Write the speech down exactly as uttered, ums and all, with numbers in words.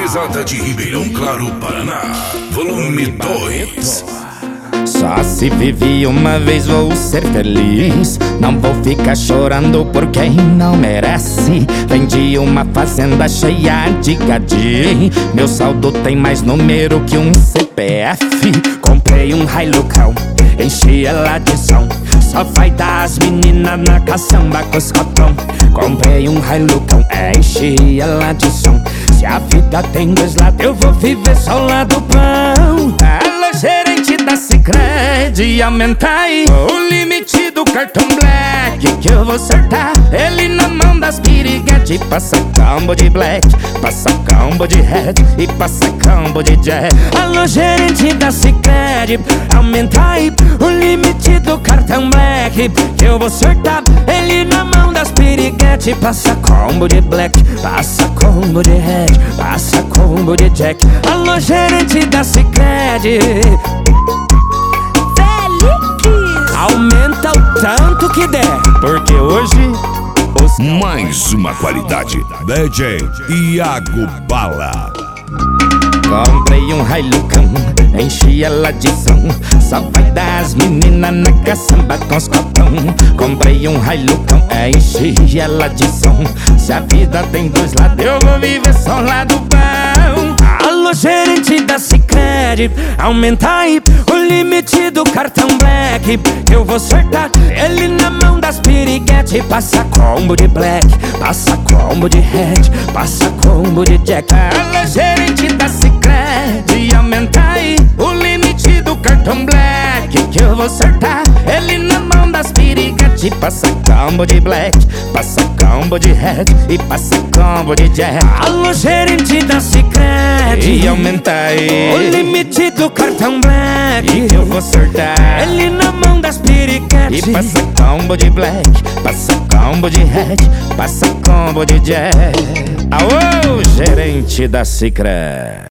Pesada de Ribeirão Claro, Paraná, volume dois. Só se vive uma vez, vou ser feliz. Não vou ficar chorando por quem não merece. Vendi uma fazenda cheia de gadi. Meu saldo tem mais número que um C P F. Comprei um Hilucão, enchi ela de som. Só vai dar as meninas na caçamba com os copão. Comprei um Hilucão, enchi ela de som. Se a vida tem dois lados, eu vou viver só o lado bom. Alô, gerente da Sicredi, aumenta aí o limite do cartão Black, que eu vou acertar ele na mão das piriguete. Passa combo de Black, passa combo de Red e passa combo de Jack. Alô, gerente da Sicredi, aumenta aí o limite do cartão Black, que eu vou acertar ele na mão das piriguete. Passa combo de Black, passa combo de Red, passa combo de Jack. Alô, gerente da Sicredi, aumenta o tanto que der, porque hoje os... Mais uma qualidade, D J Iago Bala. Comprei um Hilucão, enchi ela de som. Só vai dar as meninas na caçamba com os copão. Comprei um Hilucão, enchi ela de som. Se a vida tem dois lados, eu vou viver só o lado bom. Alô, gerente da Sicredi, aumenta aí o limite do cartão Black, eu vou acertar ele na mão das piriguete. Passa combo de Black, passa combo de Red, passa combo de Jack. Alô, gerente da Sicredi, aumenta aí o limite do cartão Black, que eu vou acertar ele na mão das piriguete. Passa combo de Black, passa combo de Red e passa combo de Jack. Alô, gerente da Sicredi, aumenta aí o limite do cartão Black, que eu vou acertar ele na mão das piriguete. E passa combo de Black, passa combo de Red, passa combo de Jack. Aô, gerente da Sicredi.